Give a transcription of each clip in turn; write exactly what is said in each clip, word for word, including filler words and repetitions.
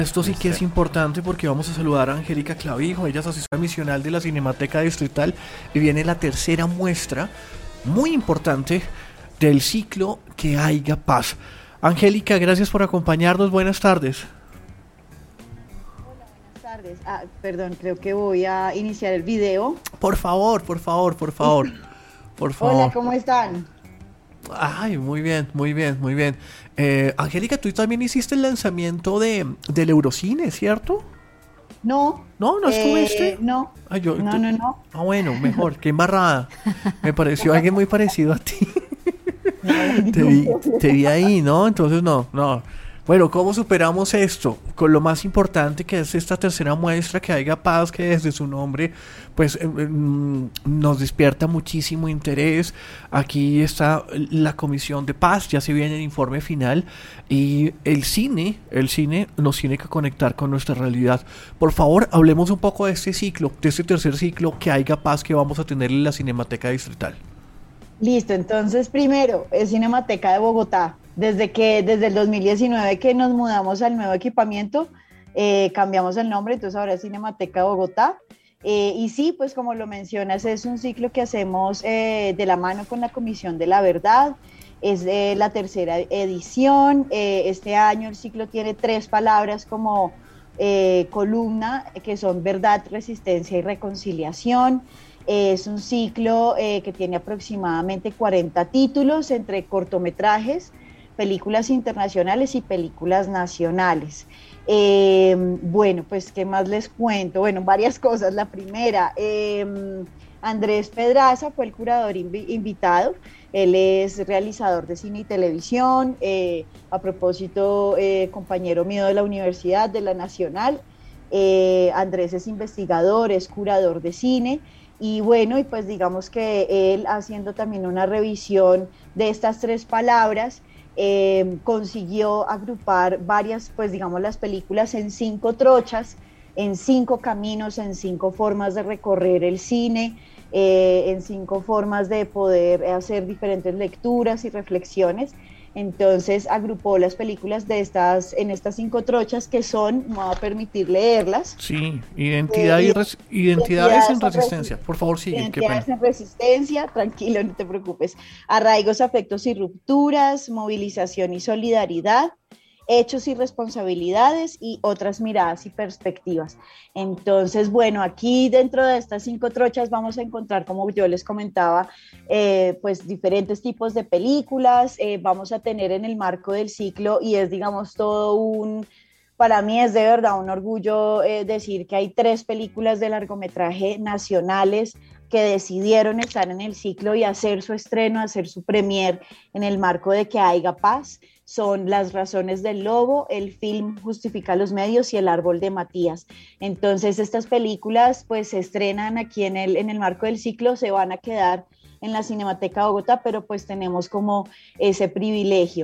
Esto sí que es importante porque vamos a saludar a Angélica Clavijo, ella es asesora misional de la Cinemateca Distrital y viene la tercera muestra muy importante del ciclo Que Haiga Paz. Angélica, gracias por acompañarnos, buenas tardes. Hola, buenas tardes. Ah, perdón, creo que voy a iniciar el video. Por favor, por favor, por favor, por favor. Hola, ¿cómo están? Ay, muy bien, muy bien, muy bien. Eh, Angélica, tú también hiciste el lanzamiento de del Eurocine, ¿cierto? No. No, ¿no estuviste? Eh, no. Ay, yo, no, tú, no, no. Ah, bueno, mejor, qué embarrada. Me pareció alguien muy parecido a ti. te, vi, te vi ahí, ¿no? Entonces, no, no. Bueno, ¿cómo superamos esto? Con lo más importante que es esta tercera muestra, Que Haiga Paz, que desde su nombre pues eh, nos despierta muchísimo interés. Aquí está la Comisión de Paz, ya se viene el informe final y el cine, el cine nos tiene que conectar con nuestra realidad. Por favor, hablemos un poco de este ciclo, de este tercer ciclo, Que Haiga Paz, que vamos a tener en la Cinemateca Distrital. Listo, entonces primero, es Cinemateca de Bogotá. Desde que, desde el dos mil diecinueve que nos mudamos al nuevo equipamiento, eh, cambiamos el nombre, entonces ahora es Cinemateca de Bogotá. Eh, y sí, pues como lo mencionas, es un ciclo que hacemos eh, de la mano con la Comisión de la Verdad. Es eh, la tercera edición. Eh, este año el ciclo tiene tres palabras como eh, columna, que son verdad, resistencia y reconciliación. Es un ciclo eh, que tiene aproximadamente cuarenta títulos entre cortometrajes, películas internacionales y películas nacionales. Eh, bueno, pues, ¿qué más les cuento? Bueno, varias cosas. La primera, eh, Andrés Pedraza fue el curador invi- invitado. Él es realizador de cine y televisión. Eh, a propósito, eh, compañero mío de la Universidad, de la Nacional. Eh, Andrés es investigador, es curador de cine. Y bueno, y pues digamos que él haciendo también una revisión de estas tres palabras, eh, consiguió agrupar varias, pues digamos las películas en cinco trochas, en cinco caminos, en cinco formas de recorrer el cine, eh, en cinco formas de poder hacer diferentes lecturas y reflexiones. Entonces agrupó las películas de estas, en estas cinco trochas que son, me va a permitir leerlas. Sí, identidad y res- identidades en resistencia. Por favor, sigue, qué pena. Identidades en resistencia, tranquilo, no te preocupes. Arraigos, afectos y rupturas, movilización y solidaridad, hechos y responsabilidades y otras miradas y perspectivas. Entonces, bueno, aquí dentro de estas cinco trochas vamos a encontrar, como yo les comentaba, eh, pues diferentes tipos de películas. Eh, vamos a tener en el marco del ciclo, y es, digamos, todo un... Para mí es de verdad un orgullo eh, decir que hay tres películas de largometraje nacionales que decidieron estar en el ciclo y hacer su estreno, hacer su premier en el marco de Que Haiga Paz. Son Las razones del lobo, el film Justifica los medios y El árbol de Matías. Entonces estas películas pues se estrenan aquí en el, en el marco del ciclo, se van a quedar en la Cinemateca de Bogotá, pero pues tenemos como ese privilegio.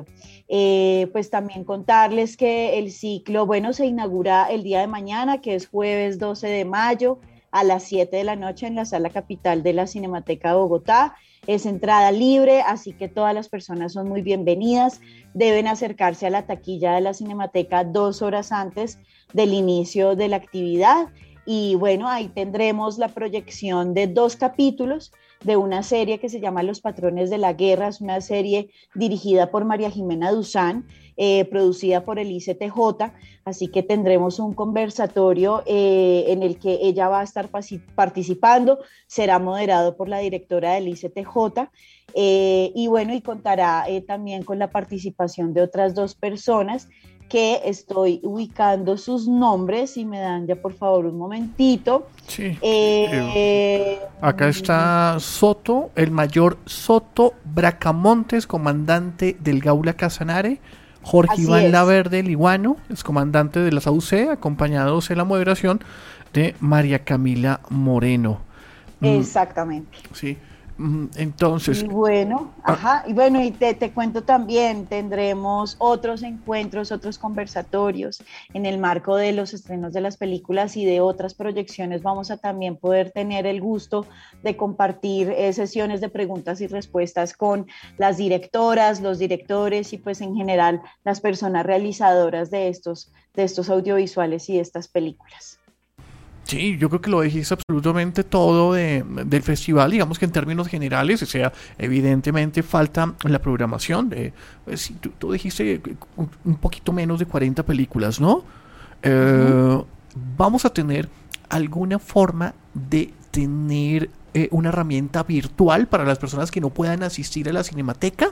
Eh, pues también contarles que el ciclo, bueno, se inaugura el día de mañana, que es jueves doce de mayo, a las siete de la noche en la Sala Capital de la Cinemateca de Bogotá. Es entrada libre, así que todas las personas son muy bienvenidas. Deben acercarse a la taquilla de la Cinemateca dos horas antes del inicio de la actividad. Y bueno, ahí tendremos la proyección de dos capítulos de una serie que se llama Los Patrones de la Guerra. Es una serie dirigida por María Jimena Duzán, eh, producida por el I C T J, así que tendremos un conversatorio eh, en el que ella va a estar participando, será moderado por la directora del I C T J, eh, y bueno, y contará eh, también con la participación de otras dos personas que estoy ubicando sus nombres, si me dan ya por favor un momentito. Sí. Eh, eh, acá está Soto, el mayor Soto Bracamontes, comandante del Gaula Casanare. Jorge Iván es. Laverde Liguano, es comandante de las A U C, acompañados en la moderación de María Camila Moreno. Exactamente. Sí. Entonces. Y bueno, ajá, y bueno, y te, te cuento también, tendremos otros encuentros, otros conversatorios en el marco de los estrenos de las películas y de otras proyecciones. Vamos a también poder tener el gusto de compartir eh, sesiones de preguntas y respuestas con las directoras, los directores y pues en general las personas realizadoras de estos, de estos audiovisuales y de estas películas. Sí, yo creo que lo dijiste absolutamente todo de, del festival, digamos que en términos generales, o sea, evidentemente falta la programación, de, pues, tú, tú dijiste un, un poquito menos de cuarenta películas, ¿no? Eh, uh-huh. Vamos a tener alguna forma de tener eh, una herramienta virtual para las personas que no puedan asistir a la Cinemateca.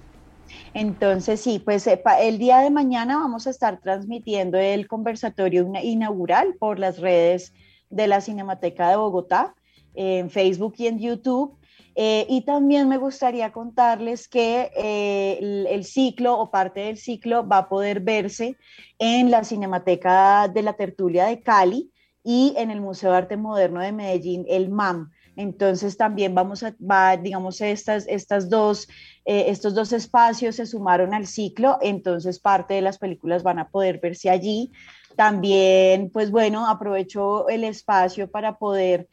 Entonces, sí, pues el día de mañana vamos a estar transmitiendo el conversatorio inaugural por las redes de la Cinemateca de Bogotá, en Facebook y en YouTube. Eh, y también me gustaría contarles que eh, el, el ciclo o parte del ciclo va a poder verse en la Cinemateca de la Tertulia de Cali y en el Museo de Arte Moderno de Medellín, el M A M. Entonces también vamos a, va, digamos, estas, estas dos, eh, estos dos espacios se sumaron al ciclo, entonces parte de las películas van a poder verse allí. También, pues bueno, aprovecho el espacio para poder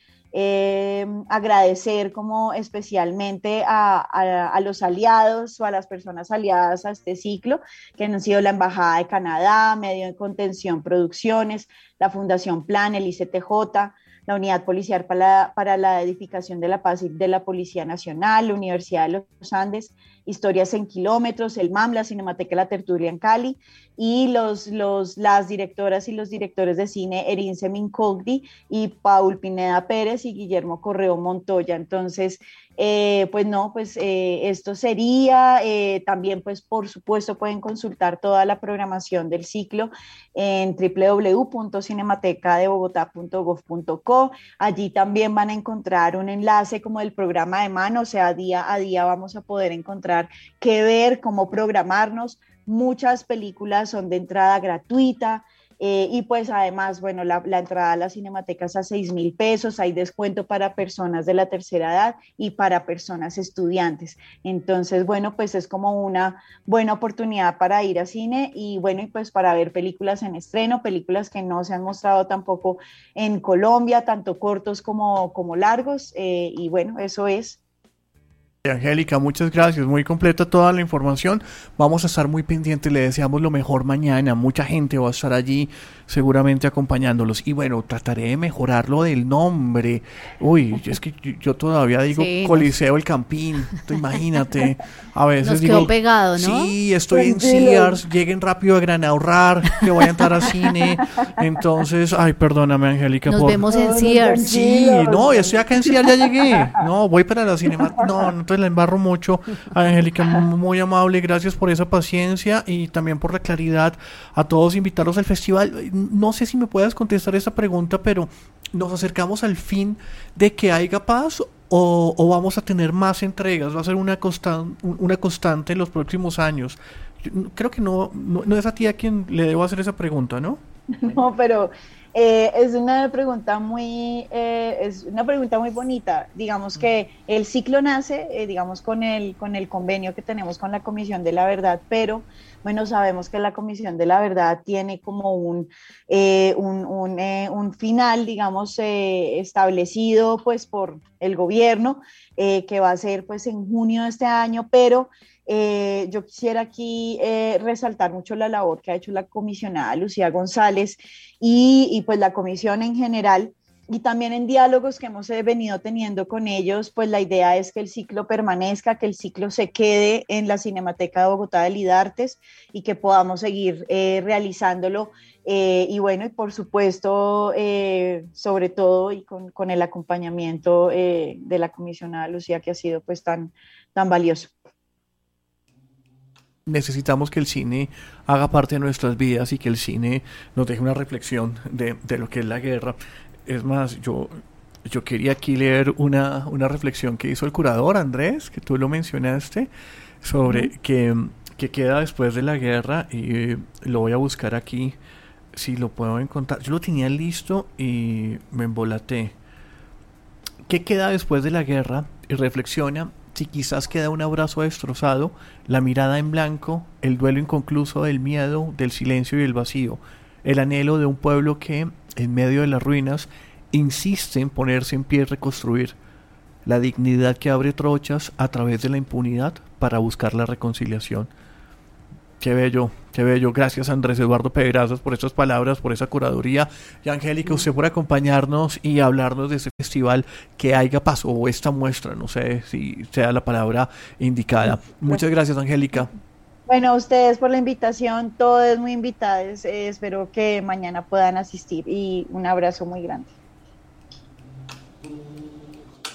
eh, agradecer como especialmente a, a, a los aliados o a las personas aliadas a este ciclo, que han sido la Embajada de Canadá, Medio de Contención Producciones, la Fundación Plan, el I C T J, la Unidad Policial para, para la Edificación de la Paz de la Policía Nacional, la Universidad de los Andes, Historias en Kilómetros, el M A M, la Cinemateca de la Tertulia en Cali, y los, los, las directoras y los directores de cine Erince Mincogdi y Paul Pineda Pérez y Guillermo Correo Montoya. Entonces, eh, pues no, pues eh, esto sería, eh, también pues por supuesto pueden consultar toda la programación del ciclo en doble u doble u doble u punto cinemateca de bogotá punto gov punto co. Allí también van a encontrar un enlace como del programa de mano, o sea, día a día vamos a poder encontrar qué ver, cómo programarnos. Muchas películas son de entrada gratuita. Eh, y pues además, bueno, la, la entrada a la Cinemateca es a seis mil pesos, hay descuento para personas de la tercera edad y para personas estudiantes. Entonces, bueno, pues es como una buena oportunidad para ir a cine y bueno, y pues para ver películas en estreno, películas que no se han mostrado tampoco en Colombia, tanto cortos como, como largos, eh, y bueno, eso es. Angélica, muchas gracias, muy completa toda la información, vamos a estar muy pendientes, le deseamos lo mejor mañana, mucha gente va a estar allí seguramente acompañándolos y bueno, trataré de mejorar lo del nombre, uy, es que yo, yo todavía digo sí, Coliseo nos... El Campín, imagínate, a veces nos digo, quedó pegado, ¿no? Sí, estoy en Sears, lleguen rápido a Gran Ahorrar, que voy a entrar a cine, entonces, ay, perdóname Angélica. Nos por... vemos en Sears. Sí, no, ya estoy acá en Sears, ya llegué, no, voy para la cinema, no, no la embarro mucho. Angélica, muy amable, gracias por esa paciencia y también por la claridad. A todos invitarlos al festival. No sé si me puedas contestar esta pregunta, pero ¿nos acercamos al fin de que haya paz o, o vamos a tener más entregas? ¿Va a ser una, constan, una constante en los próximos años? Yo creo que no, no, no es a ti a quien le debo hacer esa pregunta, ¿no? No, pero Eh, es una pregunta muy, eh, es una pregunta muy bonita. Digamos que el ciclo nace, eh, digamos, con el, con el convenio que tenemos con la Comisión de la Verdad, pero bueno, sabemos que la Comisión de la Verdad tiene como un, eh, un, un, eh, un final, digamos, eh, establecido pues por el gobierno, eh, que va a ser pues en junio de este año, pero Eh, yo quisiera aquí eh, resaltar mucho la labor que ha hecho la comisionada Lucía González y, y pues la comisión en general, y también en diálogos que hemos eh, venido teniendo con ellos, pues la idea es que el ciclo permanezca, que el ciclo se quede en la Cinemateca de Bogotá de Lidartes y que podamos seguir eh, realizándolo. Eh, y bueno, y por supuesto, eh, sobre todo y con, con el acompañamiento eh, de la comisionada Lucía, que ha sido pues tan, tan valioso. Necesitamos que el cine haga parte de nuestras vidas y que el cine nos deje una reflexión de, de lo que es la guerra. Es más, yo, yo quería aquí leer una, una reflexión que hizo el curador Andrés, que tú lo mencionaste, sobre uh-huh. que, que queda después de la guerra, y lo voy a buscar aquí, si lo puedo encontrar. Yo lo tenía listo y me embolaté. ¿Qué queda después de la guerra? y reflexiona si quizás queda un abrazo destrozado, la mirada en blanco, el duelo inconcluso del miedo, del silencio y el vacío, el anhelo de un pueblo que, en medio de las ruinas, insiste en ponerse en pie y reconstruir, la dignidad que abre trochas a través de la impunidad para buscar la reconciliación. Qué bello, qué bello. Gracias, Andrés Eduardo Pedrazas, por estas palabras, por esa curaduría. Y Angélica, usted por acompañarnos y hablarnos de ese festival que haya pasó, o esta muestra, no sé si sea la palabra indicada. Muchas gracias, Angélica. Bueno, a ustedes por la invitación, todos muy invitados. Eh, espero que mañana puedan asistir y un abrazo muy grande.